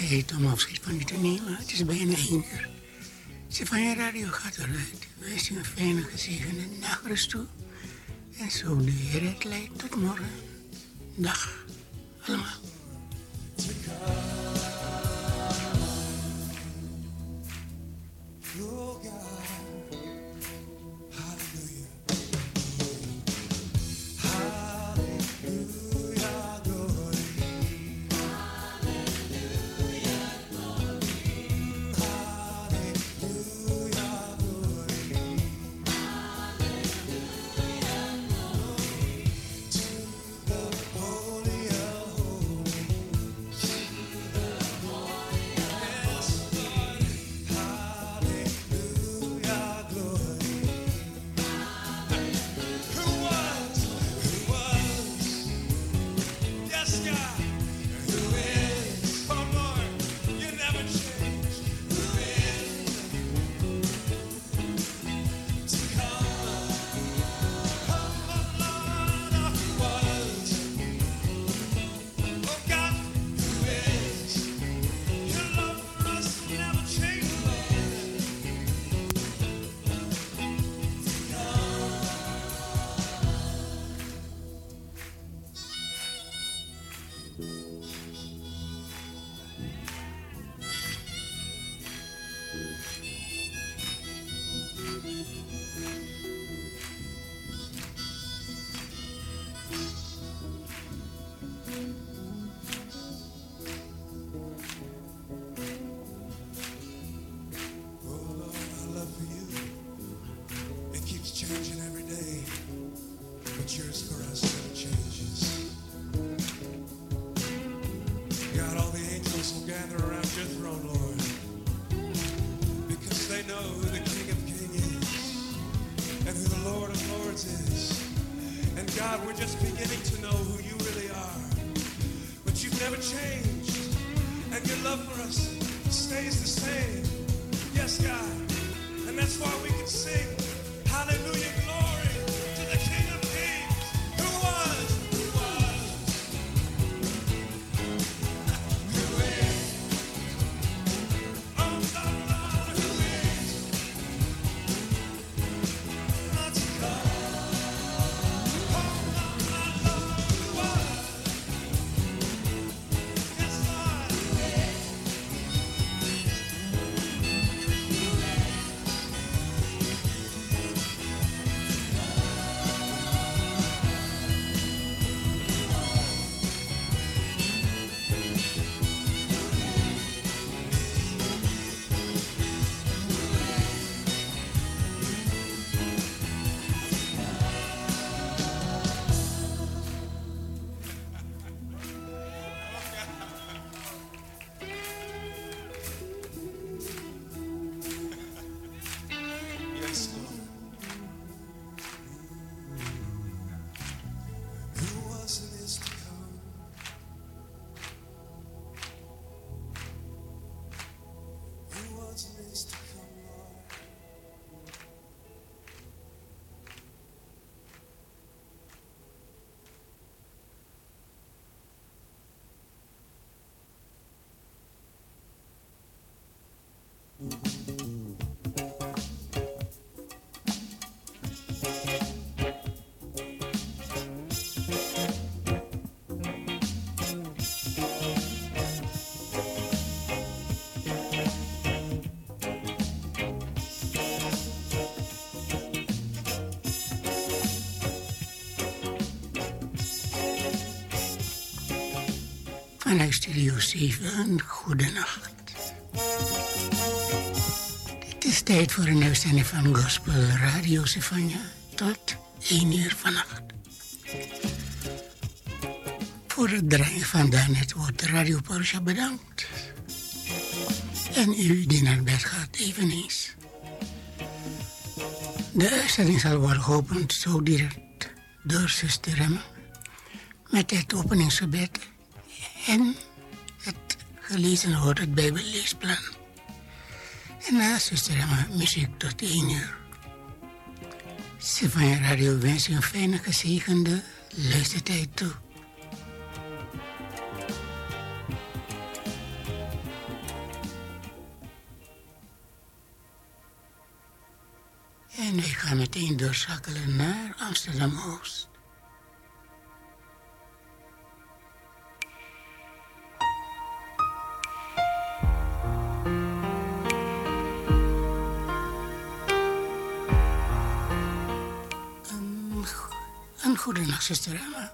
tijd om afscheid van u te nemen. Het is bijna 1 uur. Stefania Radio gaat eruit. We wensen u een fijne, gezegende nachtrust toe. En zo de Heer het leidt tot morgen. Dag allemaal. Vanuit Studio 7, een goede nacht. Het is tijd voor een uitzending van Gospel Radio Stefania tot 1 uur vannacht. Voor het draaien van daarnet wordt Radio Portia bedankt. En u die naar bed gaat eveneens. De uitzending zal worden geopend zo direct door zuster Remma met het openingsgebed en het gelezen wordt het Bijbelleesplan. En na zuster Remma muziek tot 1 uur. Stefania Radio wens u een fijne gezegende luistertijd toe. En wij gaan meteen doorschakelen naar Amsterdam-Oost. Een goedenacht, zuster Emma.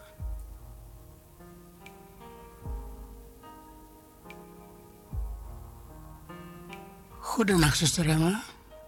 Goedenacht, zuster Emma.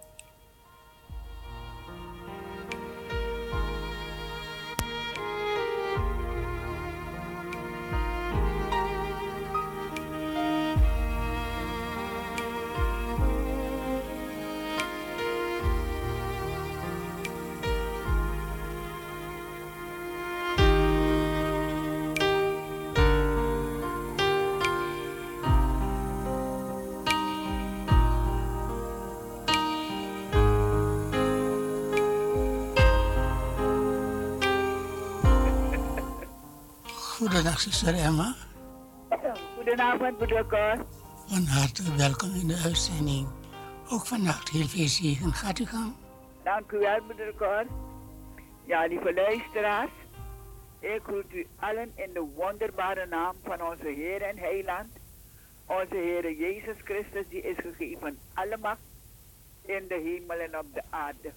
Goedendag, zuster Emma. Goedenavond, broeder Cor. Van harte welkom in de uitzending. Ook vannacht heel veel zegen. Gaat u gang. Dank u wel, broeder Cor. Ja, lieve luisteraars. Ik groet u allen in de wonderbare naam van onze Heer en Heiland. Onze Heer Jezus Christus, die is gegeven alle macht in de hemel en op de aarde.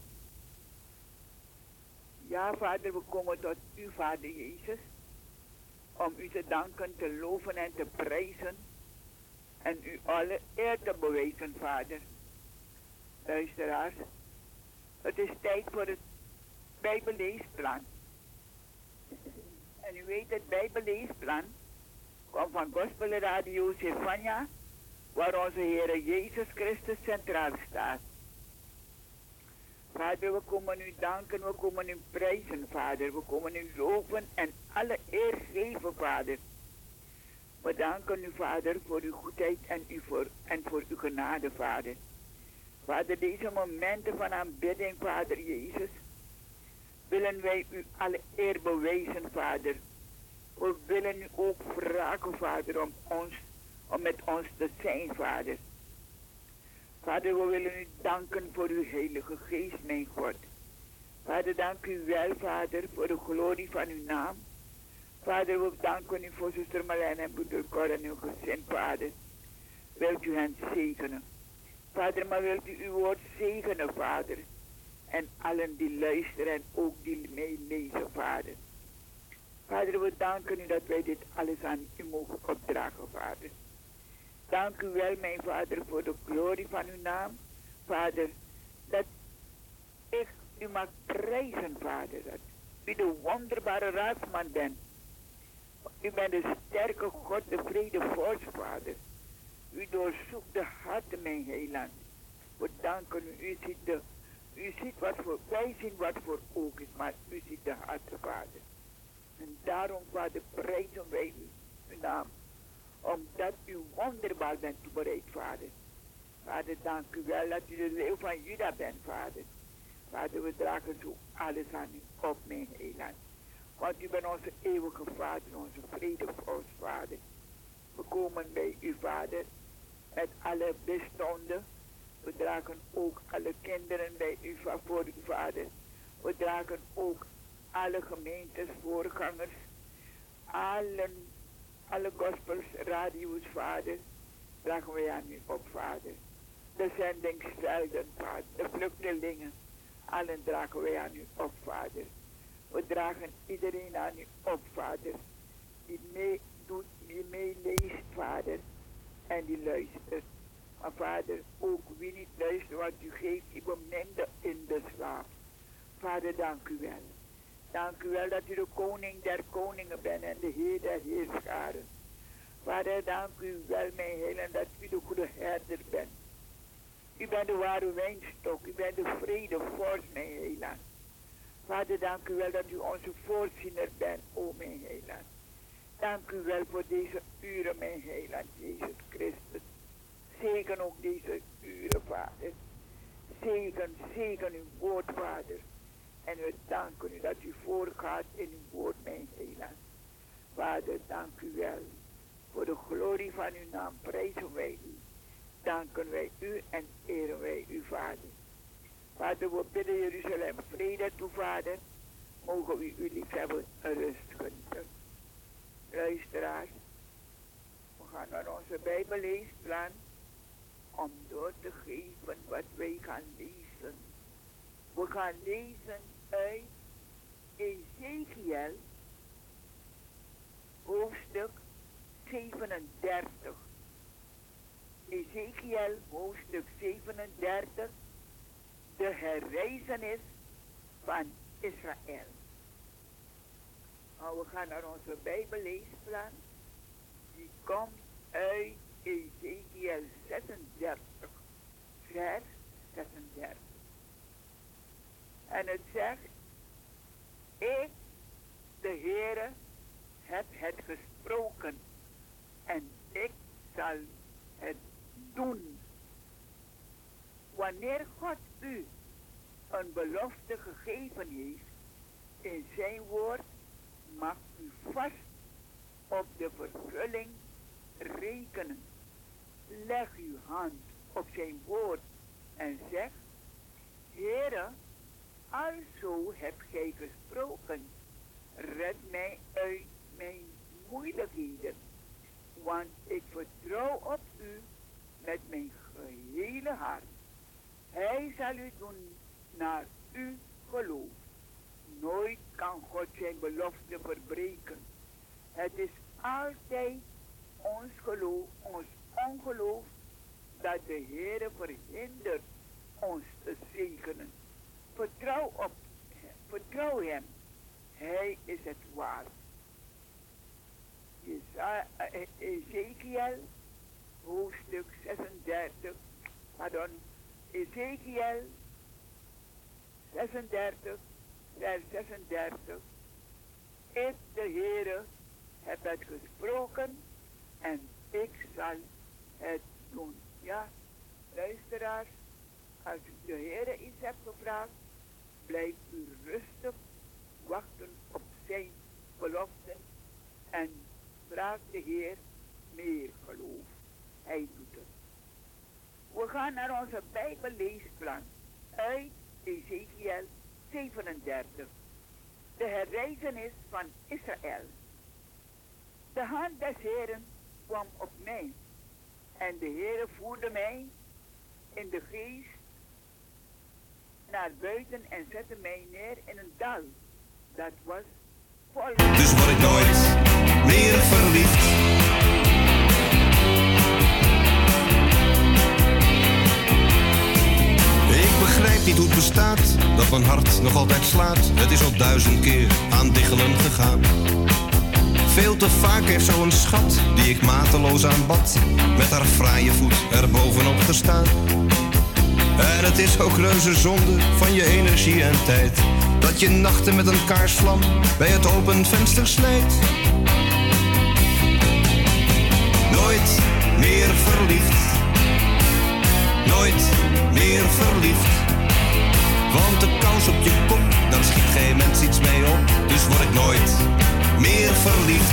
Ja, Vader, we komen tot u, Vader Jezus, om u te danken, te loven en te prijzen en u alle eer te bewijzen, Vader. Luisteraars, het is tijd voor het Bijbelleesplan. En u weet, het Bijbelleesplan komt van Gospel Radio Sylvania, waar onze Heer Jezus Christus centraal staat. Vader, we komen u danken, we komen u prijzen, Vader. We komen u loven en alle eer geven, Vader. We danken u, Vader, voor uw goedheid en voor uw genade, Vader. Vader, deze momenten van aanbidding, Vader Jezus, willen wij u alle eer bewijzen, Vader. We willen u ook vragen, Vader, om met ons te zijn, Vader. Vader, we willen u danken voor uw heilige geest, mijn God. Vader, dank u wel, Vader, voor de glorie van uw naam. Vader, we danken u voor zuster Marlijn en broeder Cor en uw gezin, Vader. Wilt u hen zegenen? Vader, maar wilt u uw woord zegenen, Vader? En allen die luisteren en ook die meelezen, Vader. Vader, we danken u dat wij dit alles aan u mogen opdragen, Vader. Dank u wel, mijn Vader, voor de glorie van uw naam. Vader, dat ik u mag prijzen, Vader. Dat u de wonderbare raadsman bent. U bent de sterke God, de vredevorst, Vader. U doorzoekt de harten, mijn heiland. We danken u. U ziet wat voor, wij zien wat voor oog is, maar u ziet de harten, Vader. En daarom, Vader, prijzen wij uw naam. Omdat u wonderbaar bent toebereid, Vader. Vader, dank u wel dat u de leeuw van Juda bent, Vader. Vader, we dragen zo alles aan u op, mijn heiland. Want u bent onze eeuwige Vader, onze vredevorst, Vader. We komen bij u, Vader, met alle bestonden. We dragen ook alle kinderen bij u voor u, Vader. We dragen ook alle gemeentes, voorgangers, alle gospels, radio's, Vader, dragen wij aan u op, Vader. De zendingsvelden, Vader, de vluchtelingen, allen dragen wij aan u op, Vader. We dragen iedereen aan u op, Vader, die meedoet, die meeleest, Vader, en die luistert. Maar Vader, ook wie niet luistert wat u geeft, die beminde in de slaap. Vader, dank u wel. Dank u wel dat u de koning der koningen bent en de heer der heerscharen. Vader, dank u wel, mijn heiland, dat u de goede herder bent. U bent de ware wijnstok, u bent de vredevorst, mijn heiland. Vader, dank u wel dat u onze voorziener bent, o mijn heiland. Dank u wel voor deze uren, mijn heiland, Jezus Christus. Zegen ook deze uren, Vader. Zegen uw woord, Vader. En we danken u dat u voorgaat in uw woord, mijn heiland. Vader, dank u wel. Voor de glorie van uw naam prijzen wij u. Danken wij u en eren wij u, Vader. Vader, we bidden Jeruzalem vrede toe, Vader. Mogen we uw liefhebben een rust schenken. Luisteraars, we gaan naar onze Bijbelleesplan om door te geven wat wij gaan lezen. We gaan lezen uit Ezekiel, hoofdstuk 37. Ezekiel, hoofdstuk 37, de herreizenis van Israël. Nou, we gaan naar onze Bijbelleesplan. Die komt uit Ezekiel 36, vers 36. En het zegt, ik, de Heere, heb het gesproken en ik zal het doen. Wanneer God u een belofte gegeven heeft in zijn woord, mag u vast op de vervulling rekenen. Leg uw hand op zijn woord en zeg, Heere, alzo hebt gij gesproken, red mij uit mijn moeilijkheden, want ik vertrouw op u met mijn gehele hart. Hij zal u doen naar uw geloof. Nooit kan God zijn belofte verbreken. Het is altijd ons geloof, ons ongeloof, dat de Heere verhindert ons te zegenen. Vertrouw hem. Hij is het waard. Ezekiel, hoofdstuk 36, Ezekiel 36, vers 36. Ik, de Heere, heb het gesproken en ik zal het doen. Ja, luisteraars, als de Heere iets hebt gevraagd, blijf u rustig wachten op zijn belofte en vraag de Heer meer geloof. Hij doet het. We gaan naar onze Bijbelleesplan uit Ezekiel 37. De herreizenis van Israël. De hand des Heeren kwam op mij en de Heere voerde mij in de geest naar buiten en zette mij neer in een dal. Dat was vol. Dus word ik nooit meer verliefd. Ik begrijp niet hoe het bestaat, dat mijn hart nog altijd slaat. Het is al 1000 keer aan diggelen gegaan. Veel te vaak heeft zo'n schat, die ik mateloos aanbad, met haar fraaie voet er bovenop gestaan. En het is ook reuze zonde van je energie en tijd, dat je nachten met een kaarsvlam bij het open venster slijt. Nooit meer verliefd. Nooit meer verliefd. Want de kous op je kop, daar schiet geen mens iets mee op. Dus word ik nooit meer verliefd.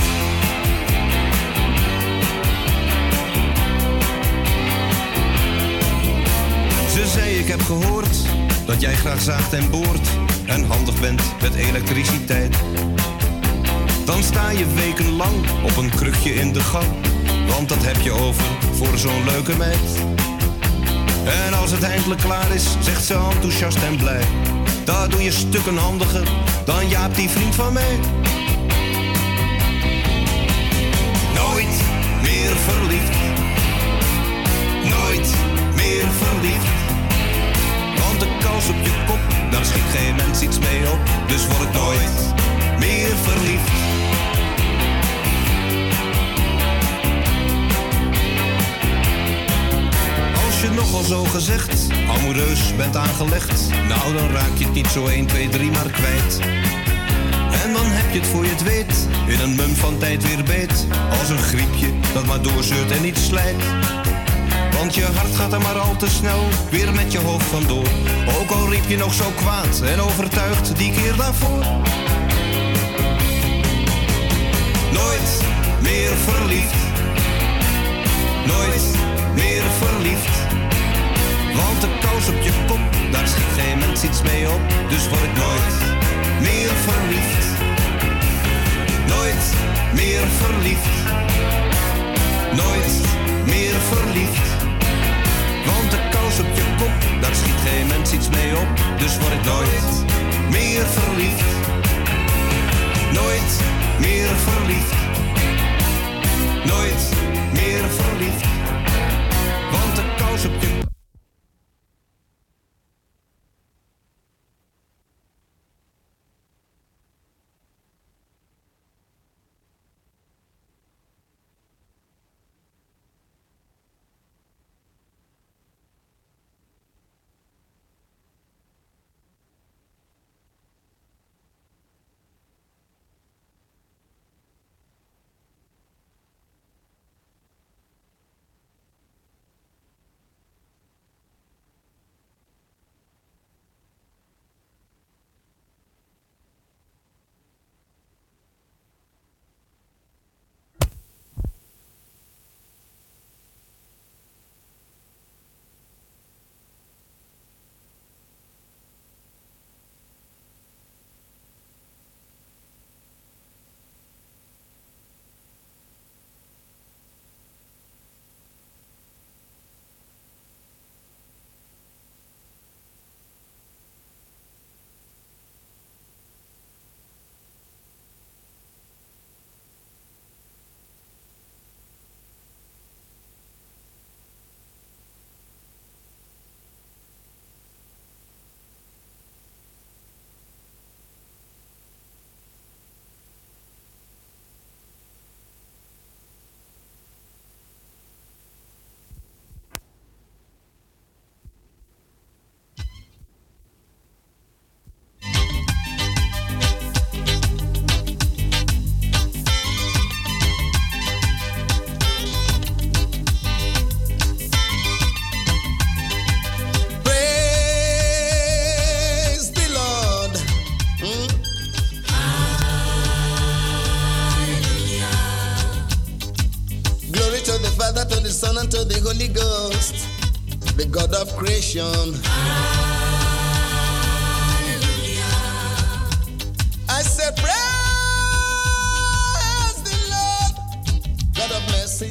Ze zei, ik heb gehoord dat jij graag zaagt en boort en handig bent met elektriciteit. Dan sta je wekenlang op een krukje in de gang, want dat heb je over voor zo'n leuke meid. En als het eindelijk klaar is, zegt ze enthousiast en blij, daar doe je stukken handiger dan Jaap, die vriend van mij. Nooit meer verliefd. Nooit meer verliefd. Want de kous op je kop, daar schiet geen mens iets mee op. Dus word ik nooit meer verliefd. Als je nogal zo gezegd amoureus bent aangelegd, nou dan raak je het niet zo 1, 2, 3 maar kwijt. En dan heb je het voor je het weet in een mum van tijd weer beet, als een griepje dat maar doorzeurt en niet slijt. Want je hart gaat er maar al te snel weer met je hoofd vandoor, ook al riep je nog zo kwaad en overtuigd die keer daarvoor. Nooit meer verliefd. Nooit meer verliefd. Want de kous op je kop, daar schiet geen iets mee op, dus word ik nooit meer verliefd. Nooit meer verliefd. Nooit meer verliefd. Want de kous op je kop, daar schiet geen mens iets mee op, dus word ik nooit meer verliefd. Nooit meer verliefd. Nooit meer verliefd. Want de kous op je Son and to the Holy Ghost, the God of creation. Hallelujah. I say praise the Lord, God of mercy.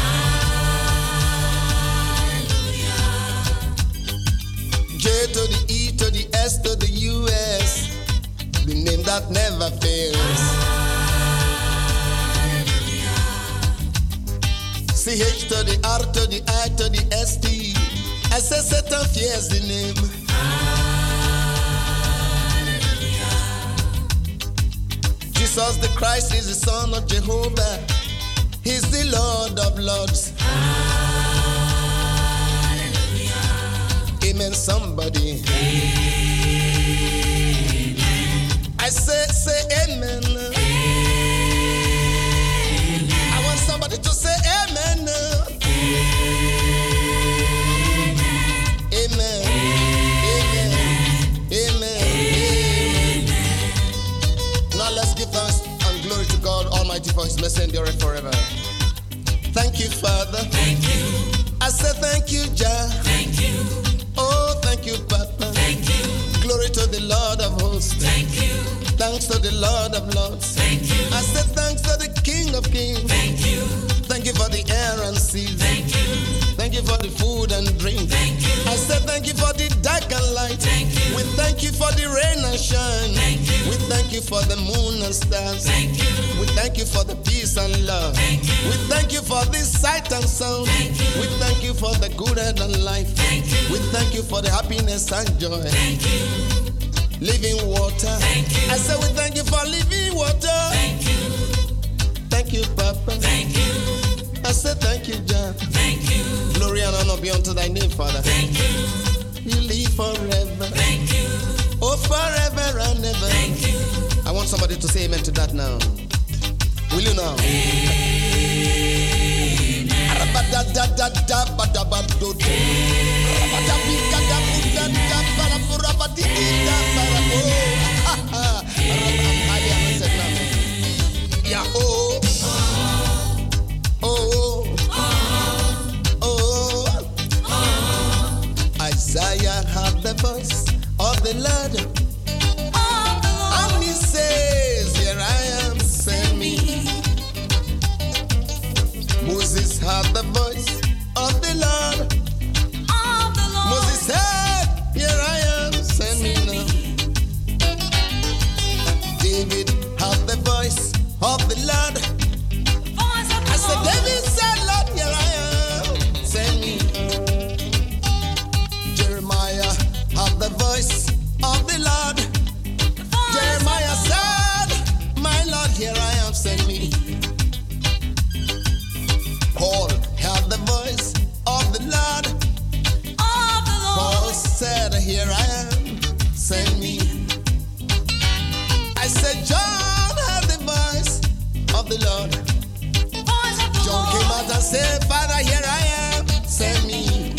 Hallelujah. J to the E to the S to the US, the name that never fails. CH to the R to the I to the ST. I say Satan fears the name. Hallelujah. Jesus the Christ is the Son of Jehovah. He's the Lord of Lords. Hallelujah. Amen, somebody. Amen. I say amen. Amen. I want somebody to say amen. For his mercy endureth forever. Thank you, Father. Thank you. I say thank you, Jah. Thank you. Oh, thank you, Papa. Thank you. Glory to the Lord of hosts. Thank you. Thanks to the Lord of lords. Thank you. I say thanks to the King of kings. Thank you. Thank you for the air and seas. Thank you. Thank you for the food and drink. Thank you. I say thank you for the dark and light. Thank you. We thank you for the rain and shine. Thank you. We thank you for the moon and stars. Thank you. We thank you for the peace and love. Thank you. We thank you for this sight and sound. Thank you. We thank you for the good health and life. Thank you. We thank you for the happiness and joy. Thank you. Living water. Thank you. I say we thank you for living water. Thank you. Thank you, Papa. Thank you. I say thank you, John. Thank you. Glory and honor be unto thy name, Father. Thank you. You live forever. Thank you. Oh, forever and ever. Thank you. I want somebody to say amen to that now. Will you now? Yeah, oh. Isaiah had the voice of the the Lord. And he says, here I am, send me. Moses heard the voice of the Lord. Moses said, here I am, send me now. David heard the voice of the Lord. I said, David said, Lord, here I am, send me. Jeremiah heard the voice of the Lord. Jeremiah said, my Lord, here I am, send me. Paul heard the voice of the Lord. Paul said, here I am, send me. I said, John heard the voice of the Lord. John came out and said, Father, here I am, send me.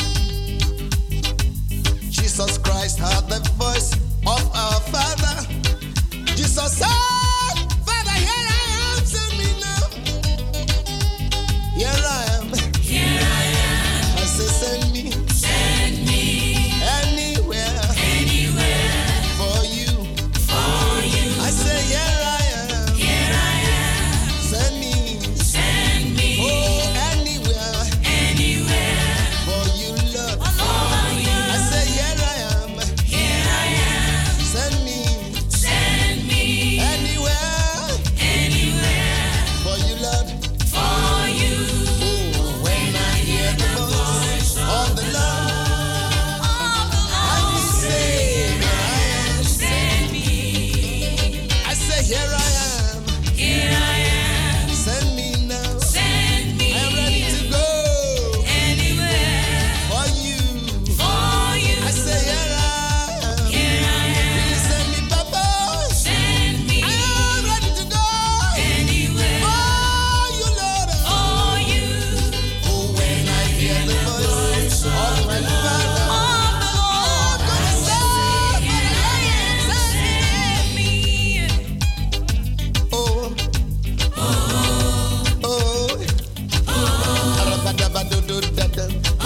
Jesus Christ heard the voice of our Father. Jesus said, Father, here I am, send me now. Here I am. Here I am. I say, send me. Send me Anywhere. anywhere For you. for you. I say, here I am. Here I am. Send me. Send me Oh, anywhere. anywhere For you, Lord. for you. I say, here I am. Here I am. Send me. Send me Anywhere. anywhere For you, Lord. for you. Oh, when I hear the voice of the Lord, I will say, here I am. Send me. I say, here I am. Here I am. Send me now. Send me I am ready to go anywhere for you. for you. I say, here I am. Here I am. Will you send me, Papa? Send me I am ready to go anywhere for you, Lord. for you. Oh, when I hear the voice of my Father, I'm gonna say, Send me. oh, Arabadabadododada.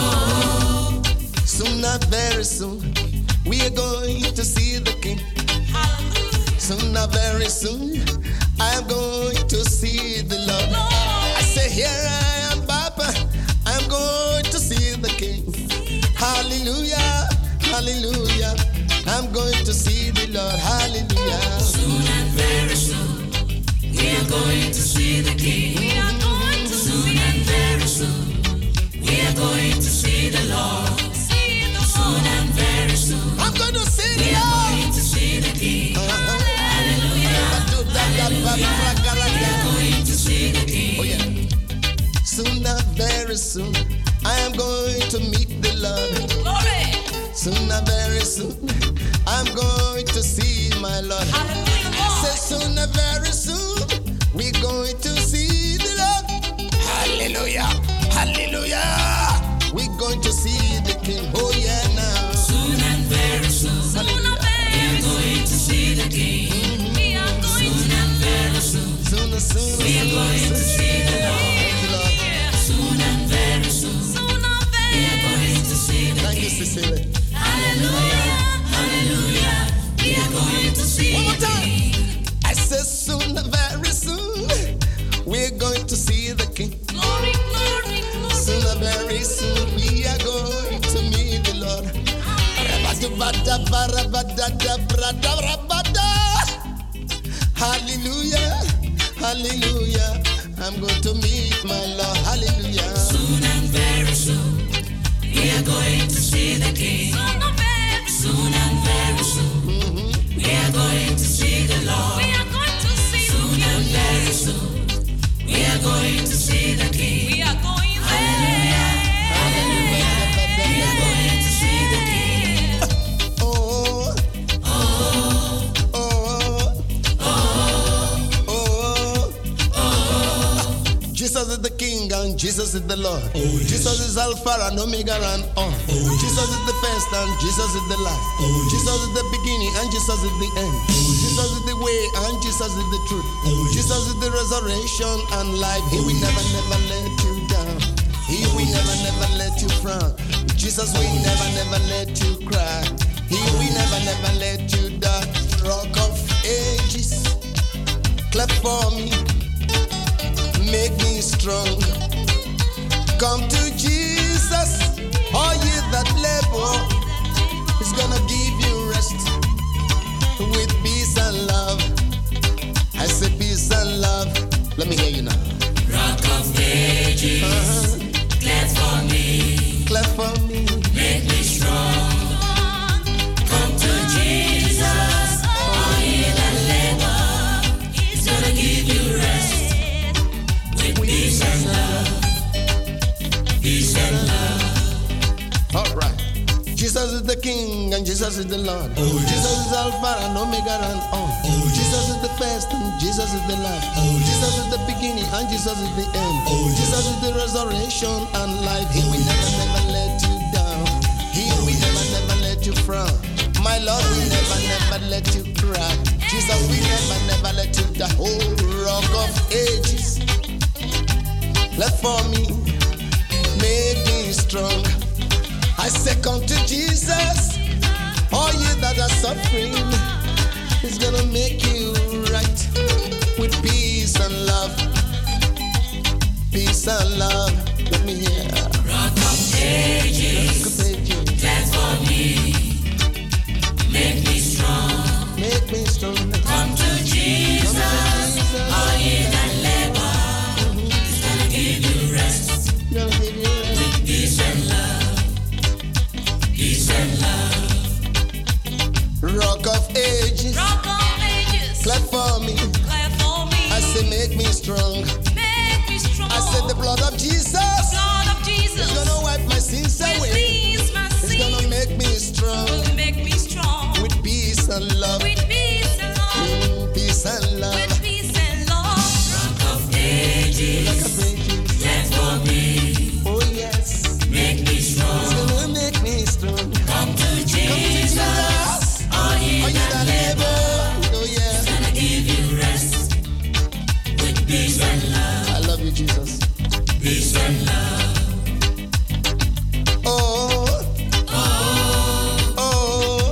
Sooner, very soon, we are going to see the King. Sooner, very soon, I am going to see the Lord. I say, here I am, Papa. I'm going to see the King. Hallelujah, hallelujah. I'm going to see the Lord. Hallelujah. Soon and very soon, we are going to see the King. We are going to soon and very soon, we are going to see the Lord. Soon and very soon, I'm going to see we the are Lord. going to see the King. Hallelujah. We are going to see the King. Oh yeah. Sooner, very soon, I am going to meet the Lord. Glory. Sooner, very soon, I'm going to see my Lord. Hallelujah. Say sooner, very soon, we're going to see the Lord. Hallelujah, hallelujah. We're going to see the King. Oh yeah, now. Soon and very soon, we are going to see the King. We are going soon and very soon, Sooner, sooner, we are going to see the the Lord. Lord. Soon and very soon, we are going to see the Thank you, King. Cecilia. Hallelujah, hallelujah. We are going to see One more the time. King. I said sooner, very soon, we're going to see the King. Glory, glory, glory. Sooner, very soon, we are going to meet the Lord. Hallelujah, hallelujah. I'm going to meet my Lord. Hallelujah. Soon and very soon, we are going to see the King. Soon and very soon, we are going to see the Lord. Soon and very soon, we are going to see the King. Hallelujah, hallelujah. We are going to see the King. Oh, Oh, oh, oh, oh. Jesus is the King and Jesus is the Lord. Jesus is Alpha and Omega and on. Jesus is the first and Jesus is the last. Jesus is the beginning and Jesus is the end. Jesus is the way and Jesus is the truth. Jesus is the resurrection and life. He will never, never let you down. He will never, never let you frown. Jesus will never, never let you cry. He will never, never let you down. Rock of ages, clap for me, make me strong. Come to Jesus, all ye that labor, He's gonna give you rest with peace and love. I say peace and love. Let me hear you now. Rock of ages, clap for me, make me strong. Come to Jesus, all ye that labor, He's gonna give you rest with peace and love. Peace and love. All right. Jesus is the King and Jesus is the Lord. Oh, Jesus is Alpha and Omega and all. Oh, Jesus is the first and Jesus is the last. Oh, Jesus is the beginning and Jesus is the end. Oh, Jesus is the resurrection and life. He will never, never let you down. He will never, never let you frown. My Lord will never, never let you cry. Jesus will never, never let you die. Oh, Rock of ages, let for me, make me strong. I say come to Jesus, all you that are suffering, He's gonna make you right with peace and love. Peace and love, let me hear. Rock of ages, clap for me, make me strong. Make me strong. Come to Jesus, all ye that labor, He's gonna give you rest with peace and love. Peace and love. Rock of ages, clap for me. I say make me strong. I said the blood of Jesus, is gonna wipe my sins away. It's gonna make me strong with peace and love. Peace and love. Rock of ages, clap for me. Oh yes, Make me it's strong. gonna make me strong. Come to Jesus, all ye Are you that that labor, labor? Oh yeah. gonna give you rest with peace and love. I love you, Jesus. Peace and love. Oh, oh, oh,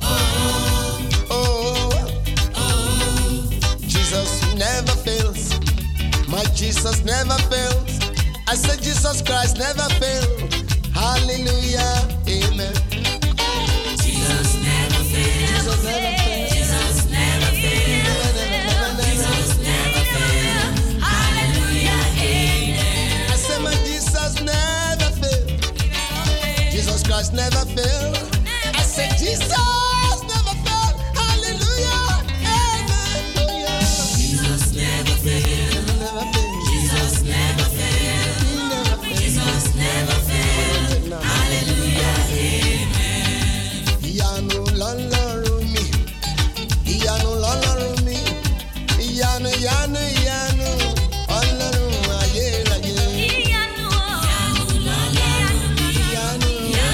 oh, oh. Jesus never fails. My Jesus never fails. I said Jesus Christ never fails. Hallelujah, amen. Jesus never fails. Jesus never fails. Jesus never fails. Jesus never fails. Hallelujah, amen. I said my Jesus never fails. Jesus Christ never fails. I said Jesus never fails. Hallelujah, amen. Oh yeah. Jesus never fails. Never fails. Jesus never fails. He never fails. Jesus never fails. Hallelujah, amen. Iyanu lọ́lọ́run mi, iyanu lọ́lọ́run mi, iyanu iyanu iyanu ọlọ́run ayérayé. Iyanu lọ́lọ́run mi, iyanu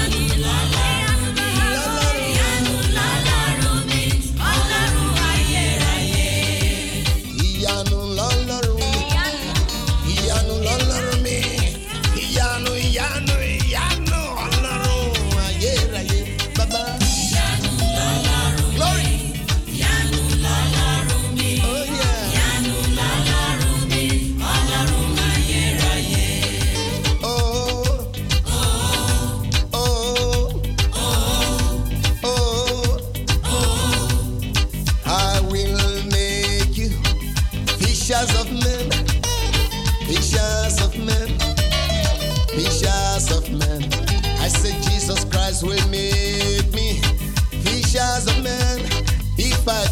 lọ́lọ́run mi, iyanu iyanu iyanu ọlọ́run ayérayé. Baba. Glory. Oh yeah. Oh. I will make you fishers of men, fishers of men, fishers of men. I said Jesus Christ will make me fishers of men if I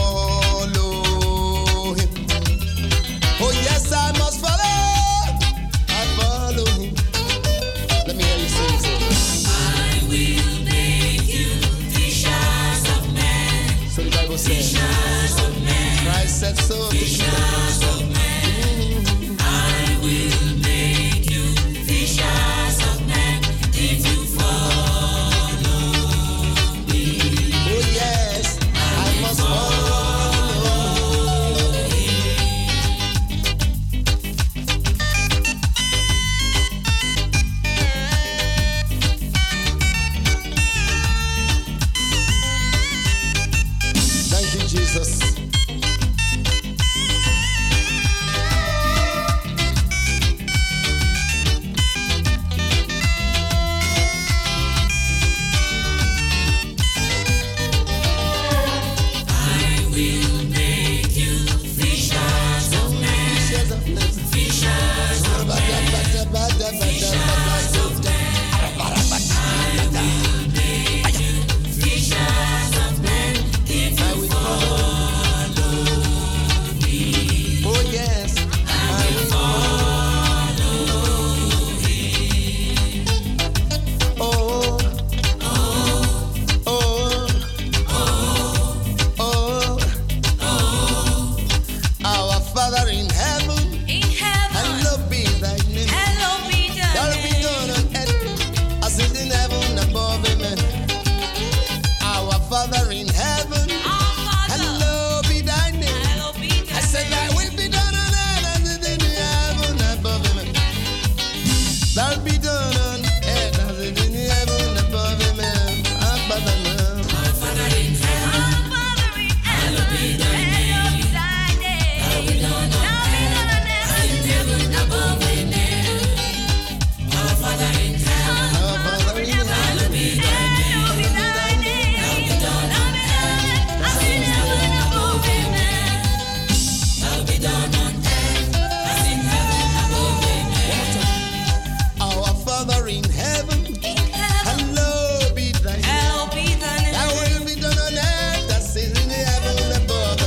follow Him. Oh yes, I must follow. I follow Him. Let me hear you sing it. I will make you fishers of men. So the Bible says, Fishers of men. Christ said so. Fishers of men. I will make you fishers of men if you follow That'll be done on earth as it is in heaven above. Amen. Our Father now. Our Father in heaven, hallowed be thy name. Thy will be done on earth as in heaven above. Amen. Our Father in heaven, hallowed be thy name. Thy will be done on earth as in heaven above. Amen. Thy will be done on earth as in heaven above. Amen. Our Father in heaven, hallowed be thy name. Thy will be done on earth as it is in heaven above.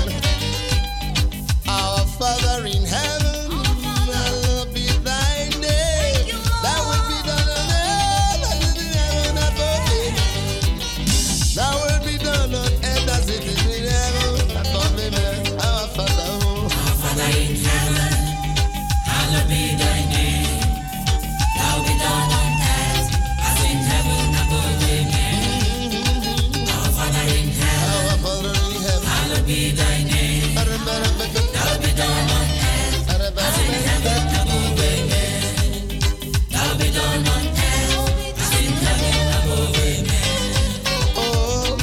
Our Father in heaven, hallowed be thy name. Thy will be done on earth as it is in heaven above. Thy will be done on earth as it is in heaven above. Amen. Our Father, Our Father in heaven, hallowed be thy name. Thy will be done on earth as in heaven above. Amen. Our Father in heaven, our Father in heaven. hallowed be thy name. Thy will be done on earth as in heaven above. Amen. Thy will be done on earth as in heaven above. Amen. Oh,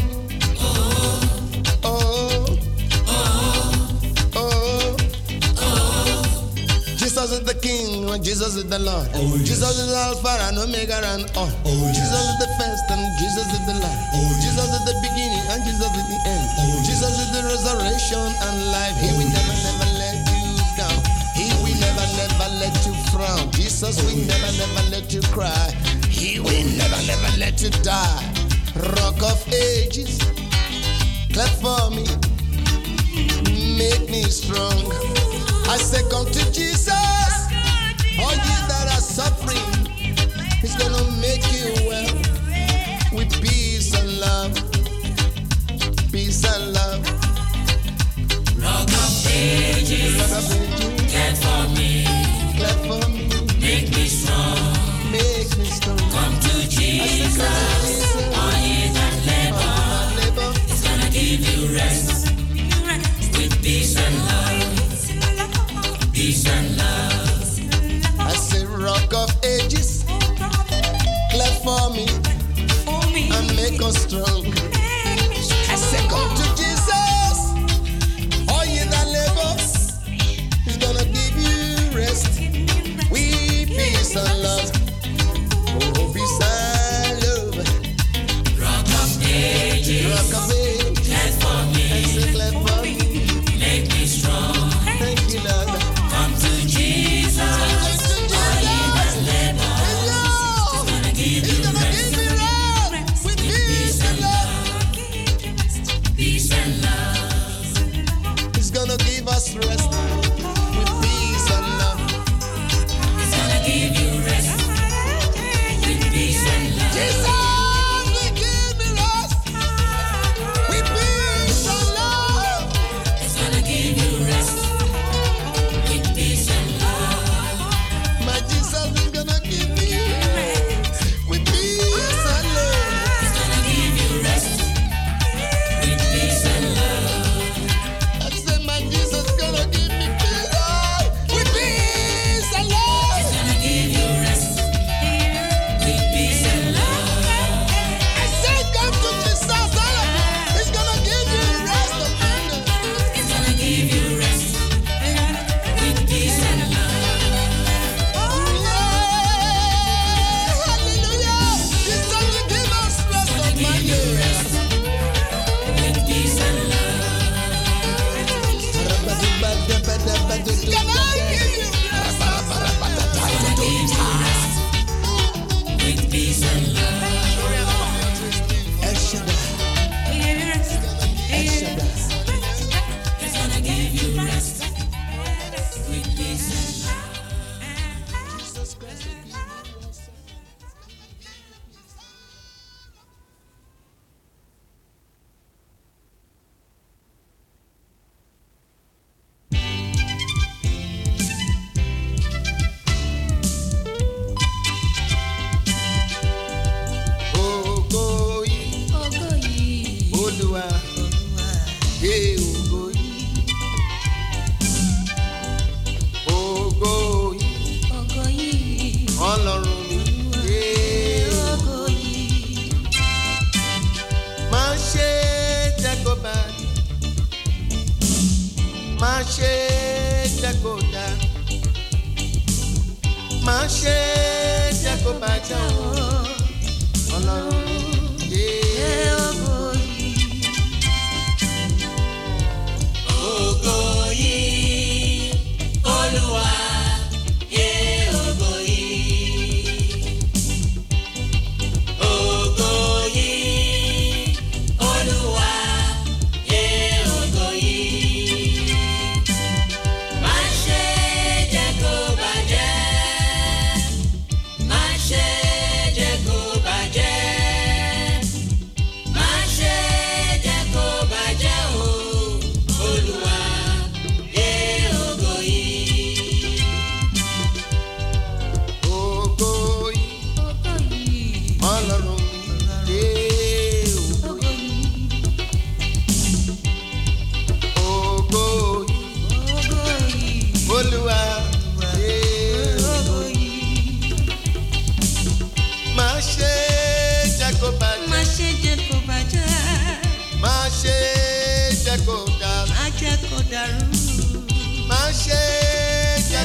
Jesus is the King, Jesus is the Lord. Jesus is Alpha and Omega and all. Jesus is the first and Jesus is the last. Jesus is the beginning and Jesus is the end. Jesus is the resurrection and life. He will never, never let you down. He will never, never let you frown. Jesus will never, never let you cry. He will never, never let you die. Rock of ages, clap for me, make me strong. I say come to Jesus, all you that are suffering, He's gonna make you well, with peace and love, peace and love. Rock of ages, clap for me, clap for me, make me strong. make me strong. Come to Jesus, all ye that labor, He's gonna give you rest, with peace and love, peace and love. I say rock of ages, clap for me, and make us strong. I say come to Jesus, all ye that labor, He's gonna give you rest, with peace and love. Oh, peace and love. Rock of ages, Rock of ages, clap for I me, say clap for me. make me strong. Thank you, Lord. Come to Jesus, all ye that labor, He's gonna give gonna you rest, give me rest, with peace and love.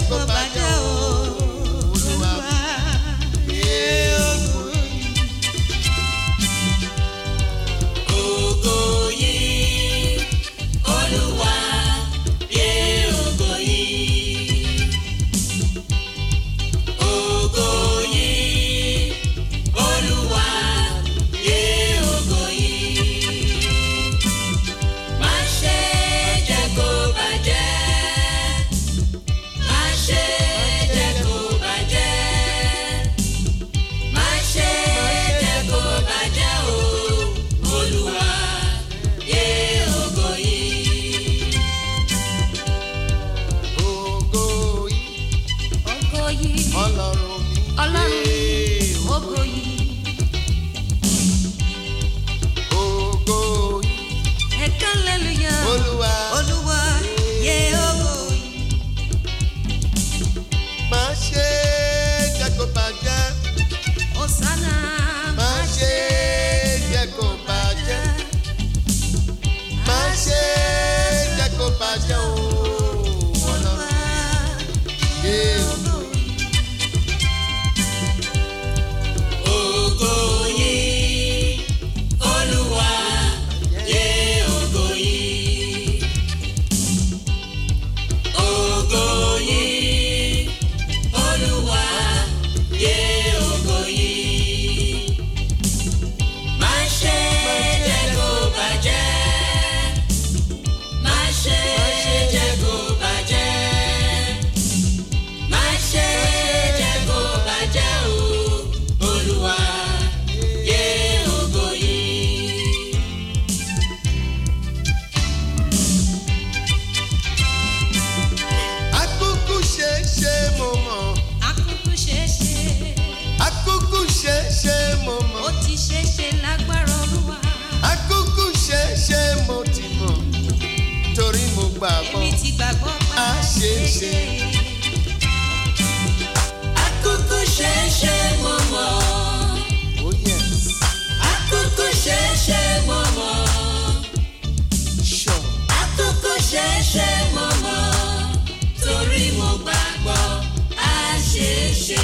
kó bàjẹ́ o. Olúwa yé ògo yìí. Ògo yìí, Olúwa yé ògo yìí. Ògo yìí, Olúwa yé ògo yìí. Má ṣe jẹ́ kó bàjẹ́. Má ṣe jẹ́ kó bàjẹ́. Má ṣe jẹ́ kó bàjẹ́ o. Olúwa yé ògo yìí. Ògo yìí. Ògo yìí, Ọlọ́run mi. Ọlọ́run mi, yé ògo yìí. ògo yìí. Hallelujah. Olúwa Olúwa yé ògo yìí. má ṣe jẹ́ kó bàjẹ́. Hosanna. Má ṣe jẹ́ kó bàjẹ́. Má ṣe jẹ́ kó bàjẹ́ o. Ọlọ́run yé ògo yìí. Ògo yìí, Olúwa yé ògo yìí. Ògo yìí, Olúwa yé ògo yìí. Má ṣe jẹ́ kó bàjẹ́. Má ṣe jẹ́ kó bàjẹ́. Má ṣe jẹ́ kó bàjẹ́ o. Olúwa yé ògo yìí. Akúkú ṣe ṣe mo mọ̀. Akúkú ṣeéṣe, Akúkú ṣe ṣe mo ó mọ̀. ti ṣeéṣe lágbára Olúwa. Akúkú ṣe ṣe mo ti mọ̀. Torí mo gbàgbọ́. Èmi ti gbàgbọ́ pé Á ṣeéṣe. Akúkú ṣeéṣe mo mọ̀. Oh yes, Akúkú ṣeéṣe mo mọ̀. sure. Akúkú ṣeéṣe mo mọ̀. Torí mo gbàgbọ́ á ṣeéṣe.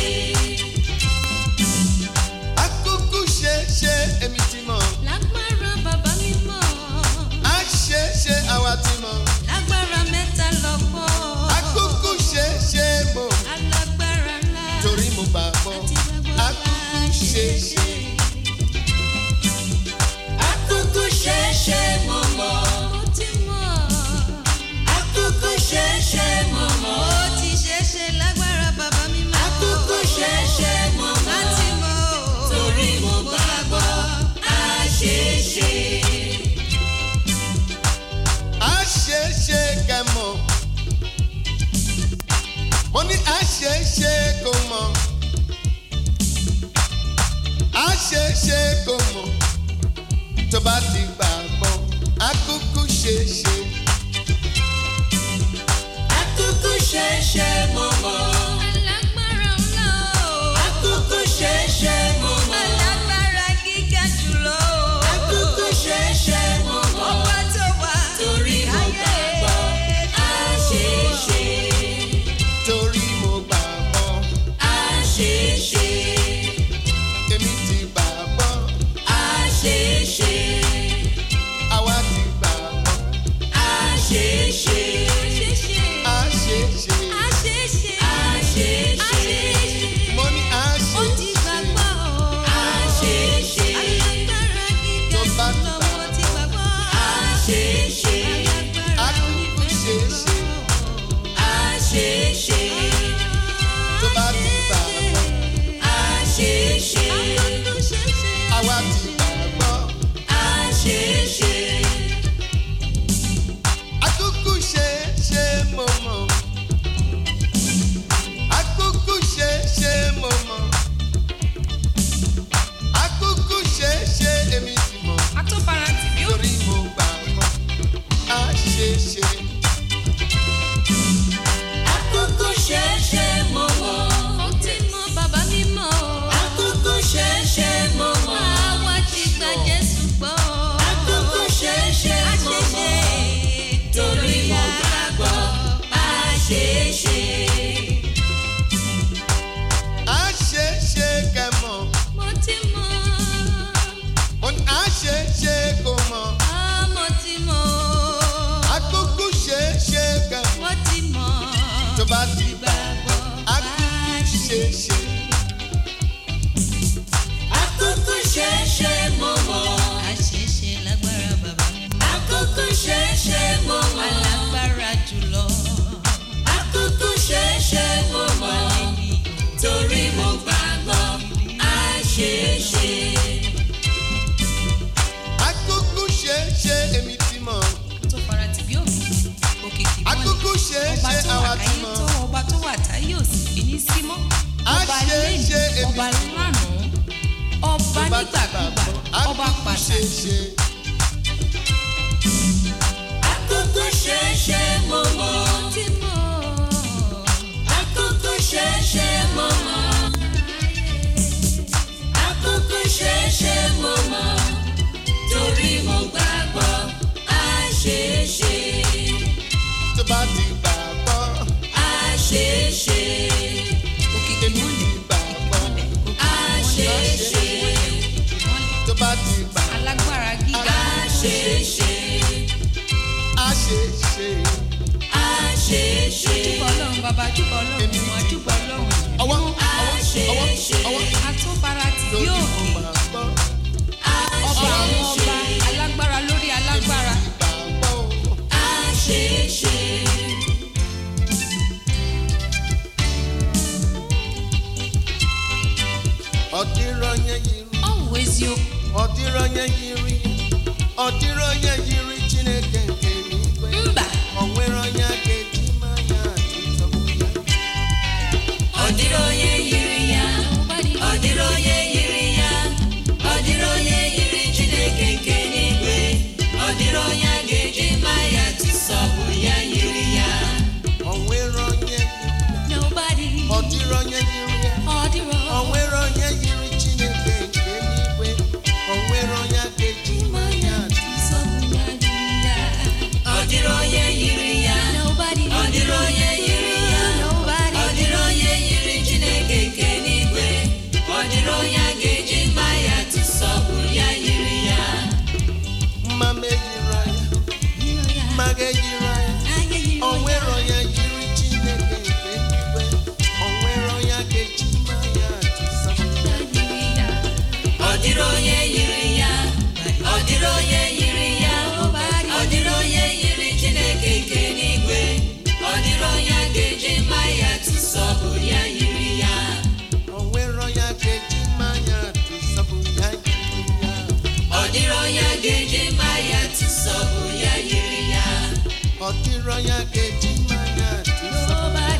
Akúkú ṣe ṣe èmi ti mọ̀. lágbára bàbá mímọ́, Á ṣe ṣe àwa ti mọ̀. lágbára mẹ́ta lọ́pọ̀. Akúkú ṣe ṣe mo mọ̀. Alágbára ńlá. Torí mo gbàgbọ́. Àti gbàgbọ́ Akúkú ṣe ṣe. Akúkú ṣeéṣe mo mọ̀. Mo ti mọ̀. Akúkú ṣeéṣe mo mọ̀. Ó ti ṣeéṣe lágbára bàbá mímọ́. Akúkú ṣeéṣe mo mọ̀. Láti mọ̀ o. Torí mo gbàgbọ́ á ṣeéṣe. Á ṣe ṣe kẹ́ mọ̀. Mo ní á ṣe ṣe kó mọ̀. Á ṣe ṣe kó mọ̀. Tó bá ti gbàgbọ́, akúkú ṣe ṣe. Akúkú ṣeéṣe mo mọ̀. Alágbára ńlá o. Akúkú ṣeéṣe mo mọ̀. Alágbára gíga jùlọ o. Akúkú ṣeéṣe mo mọ̀. Ọba tó wà. Torí mo gbàgbọ́ á ṣeéṣe. Torí mo gbàgbọ́. Á ṣeéṣe. Èmi ti gbàgbọ́. Á ṣeéṣe. Àwa ti gbàgbọ́. Á ṣeéṣe. Ṣeéṣe. Á ṣe ṣe. Á ṣeéṣe. Á nígbàkúgbà ọba pàtàkì. Àkókò ṣẹ̀ṣẹ̀ mọ̀mọ́. Àkókò ṣẹ̀ṣẹ̀ mọ̀mọ́. Àkókò ṣẹ̀ṣẹ̀ mọ̀mọ́. Torí mo gbàgbọ́ àṣeṣe. Tó bá ti gbàgbọ́. Àṣeṣe. Òkìkí Èmi ti gbàgbọ́. Àṣeṣe. Tó bá ti gbà. alágbára gíga. Àṣeṣe. Àṣeṣe. Àṣeṣe. Júbọ̀ Ọlọ́run bàbá, júbọ̀ Ọlọ́run ọmọ, júbọ̀ Ọlọ́run. Ọwọ́. Àṣeṣe. Atúbara ti Torí yóò mo kì. gbàgbọ́. Ọba àwọn ọba, alágbára lórí alágbára. Gbàgbọ́. Àṣeṣe. Ọdịrọnye yiri. Ọ bụ eziokwu. Ọdịrọnye yiri. Ọdịrọnye yiri Chineke nke eluigwe. Mba. O nwere onye a ga-eji mmanya atụtọgbu ya. Ọ dịrị onye yiri ya. Ọ dịrị onye yiri ya. Ọ dịrị onye yiri Chineke nke eluigwe. Ọ dịrị onye a ga-eji mma ya tụsa ọ bụ ya yiri ya. O nwere onye yiri. Nobody. Ọdịrọnye yiri ya. Ọdịrọ. O nwere onye yiri Chineke nke eluigwe. O nwere onye a ga-eji mmanya atụtọgbu ya. Ọ dịrị onye yiri ya. Nobody. Ọ dịrị onye yiri ya. Nobody. Ọ dịrị onye yiri Chineke nke eluigwe. Ọ dịrị onye a ga-eji mma ya tụsa ọ bụ ya yiri ya. Mma m ejiro ya. Mma gị ejiro ya. O nwere onye yiri Chineke nke eluigwe. O nwere onye a ga-eji mmanya atụtọgbu ya. Ọ dịrị onye yiri ya. Ọ dịrị onye yiri ya. Ọ dịrị onye yiri Chineke nke eluigwe. Ọ dịrị onye a ga-eji mma ya tụsa ọ bụ ya yiri ya. O nwere onye a ga-eji mmanya atụtọgbu ya yiri ya. Ọ dịrị onye a ga-eji mma ya tụsa ọ bụ ya yiri ya. Ọ dịrị onye a ga-eji mmanya atụtọgbu ya.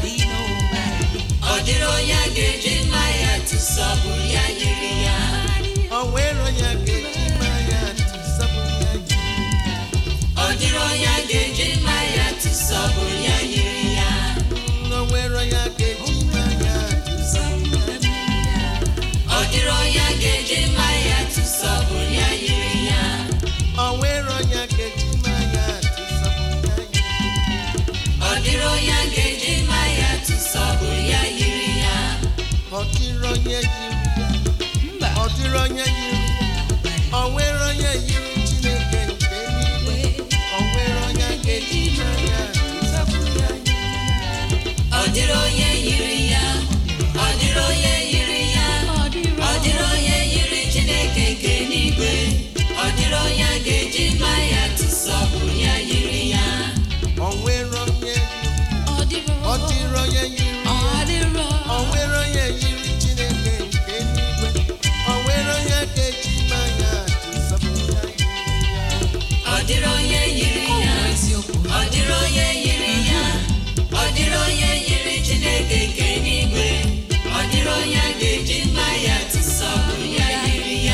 Ọ dịrị onye a ga-eji mma ya tụsa ọ bụ ya yiri ya. O nwere onye a ga-eji mmanya atụtọgbu ya yiri ya. Ọ dịrị onye a ga-eji mma ya tụsa ọ bụ ya yiri ya. O nwere onye a ga-eji mmanya atụtọgbu ya yiri ya. Ọ dịrị onye a ga-eji mma ya tụsa ọ bụ ya yiri ya. O nwere onye a ga-eji mmanya atụtọgbu ya yiri ya. Ọ dịrị onye a ga-eji mma ya tụsa ọ bụ ya yiri ya. Ọ dịrị onye yiri ya. Mba. Ọ dịrị onye yiri ya. O nwere onye yiri Chineke nke eluigwe. O nwere onye a ga-eji mmanya atụtọgbu ya yiri ya. Ọ dịrị onye yiri ya. Ọ dịrị onye yiri ya. Ọ dịrị onye yiri Chineke nke eluigwe. Ọ dịrị onye a ga-eji mma ya tụsa ọ bụ ya yiri ya. O nwere onye yiri. Ọdịrọ. Ọ dịrị onye yiri ya. Ọdịrọ. O nwere onye yiri Chineke nke eluigwe. O nwere onye a ga-eji mmanya atụtọgbu ya yiri ya. Ọ dịrị onye yiri Ọ ya. bụ eziokwu. Ọ dịrị onye yiri ya. Ọ dịrị onye yiri Chineke nke eluigwe. Ọ dịrị onye a ga-eji mma ya tụsa ọ bụ ya yiri ya.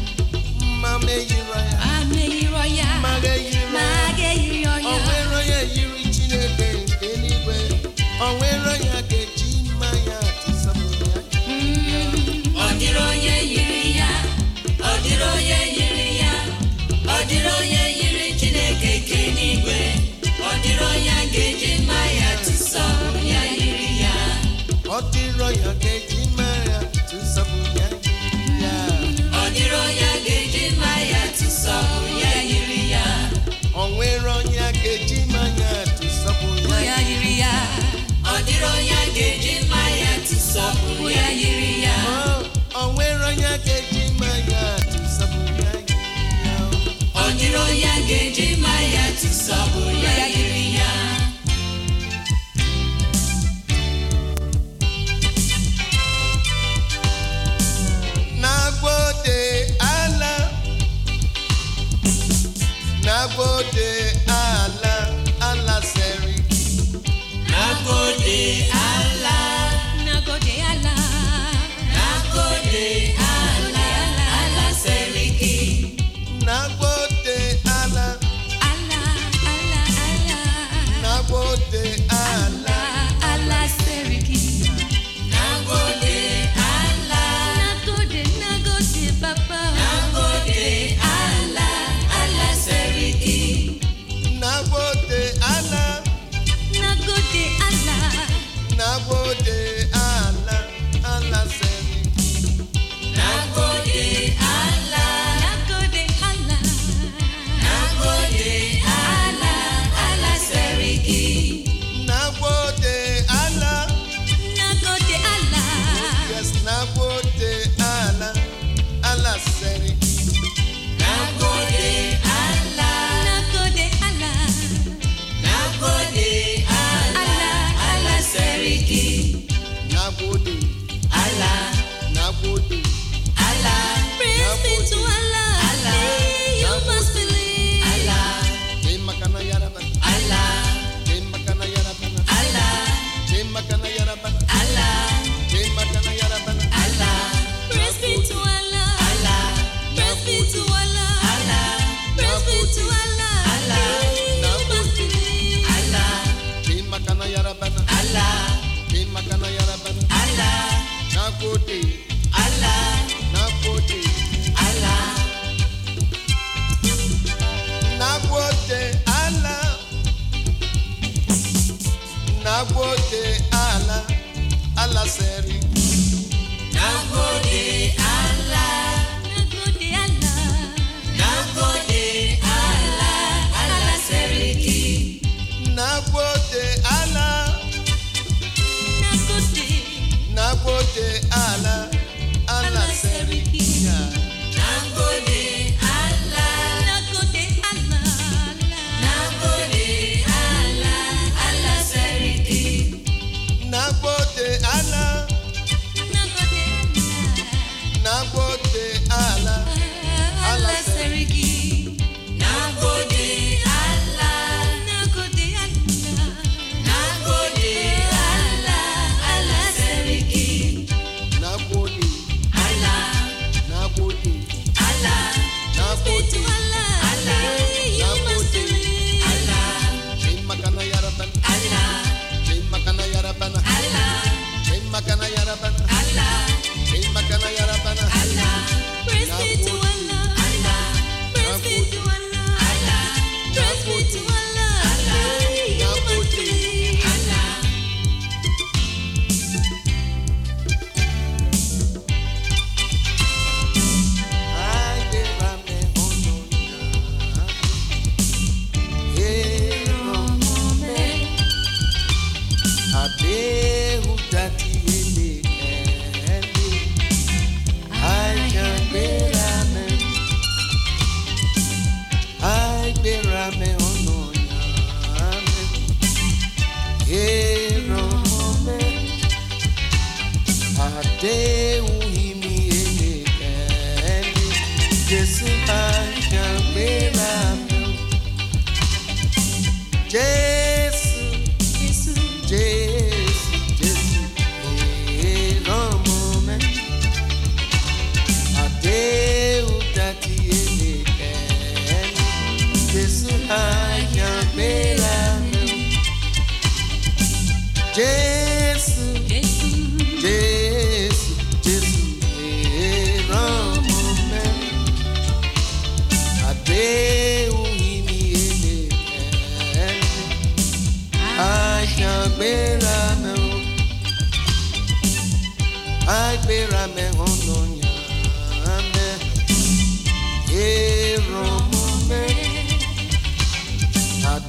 Mma m eyiro ya. Ameyirọ ya. Mma gị eyiro Ma ya. ga-eyirọ O ya. nwere onye yiri Chineke nke eluigwe. O nwere onye a ga-eji mmanya atụtọgbu ya yiri ya. Ọ dịrị onye yiri ya. Ọ dịrị onye yiri ya. Ọ dịrị onye yiri Chineke nke eluigwe. Ọ dịrị onye a ga-eji mma ya tụsa ọ bụ ya yiri ya. Ọ dịrị onye a ga-eji mmanya atụtọgbu ya yiri ya. Ọ dịrị onye a ga-eji mma ya tụsa ọ bụ ya yiri ya. O nwere onye a ga-eji mmanya atụtọgbu Bụ ya ya yiri ya. Ọ dịrị onye a ga-eji mma ya tụsa ọ bụ ya yiri ya. O nwere onye a ga-eji mmanya atụtọgbu ya yiri ya. Ọ dịrị onye a ga-eji mma ya tụsa ọ bụ ya yiri ya.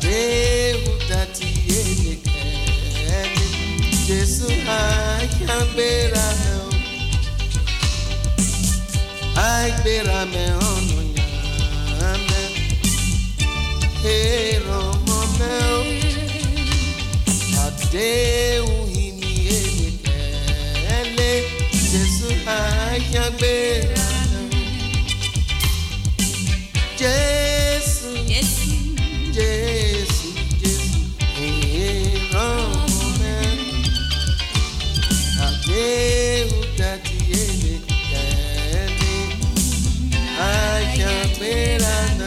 Adeu dati enikeni Jesu ayambera me Agbera me ono nyame Ero me Adeu hini enikeni Jesu ayambera me Jesu Jesu, Jesu, ero me. Adeu dati enikeni ayambera no.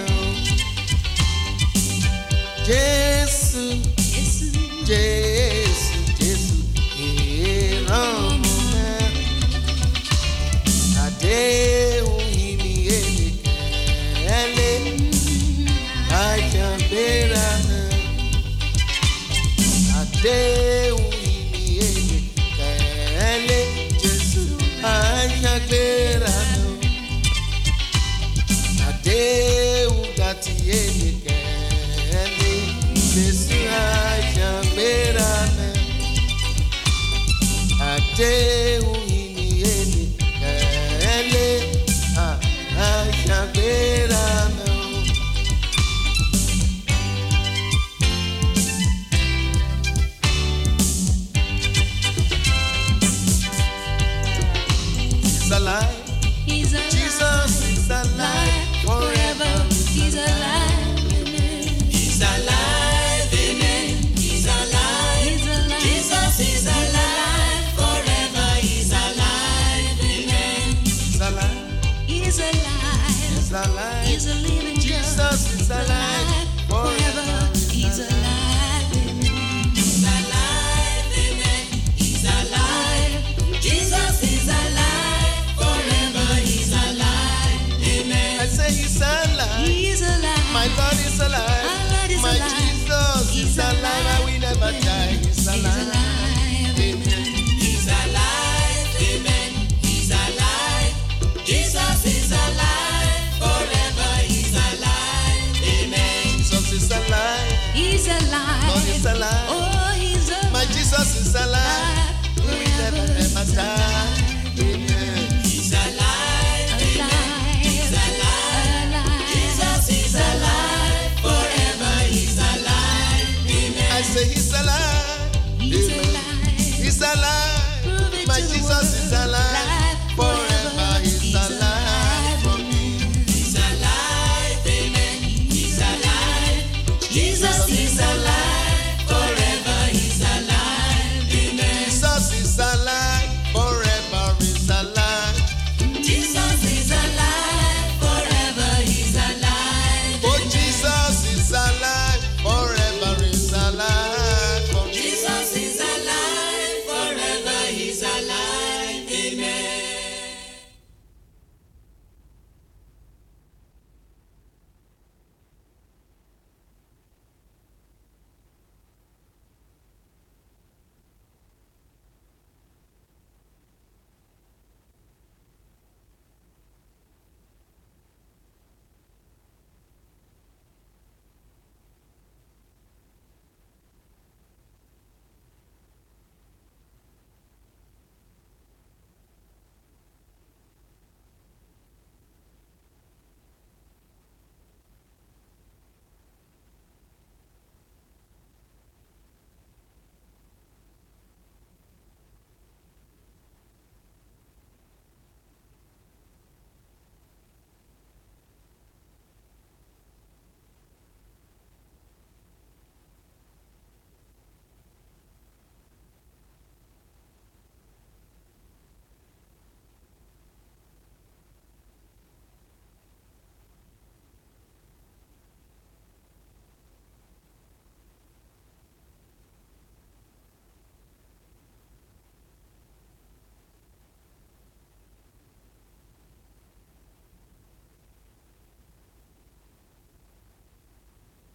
Jesu, Jesu, Jesu, ero me. Adeu hini enikeni ayambera no. Adeu hini enikeni Jesu ayambera no. Adeu dati enikeni Jesu ayambera no. Adeu hini enikeni ayambera no. He's alive. He's alive. Jesus is alive forever. He's alive. He's alive, amen. He's alive. He's alive. Jesus is alive forever. He's alive, amen. He's alive. He's alive. He's alive. He's a living Jesus God. is alive Forever. He's alive. He's alive, amen. He's alive. Jesus is alive forever. He's alive, amen. I say he's alive. He's alive. My Lord is alive. My Lord is My alive. Jesus He's is alive. alive. I will never die. He's He's alive. alive. Amen. He's alive, amen. He's alive. Jesus is alive forever. He's alive, amen. Jesus is alive. He's alive. Lord is alive. Oh, he's alive. My Jesus is alive. We will never, never die.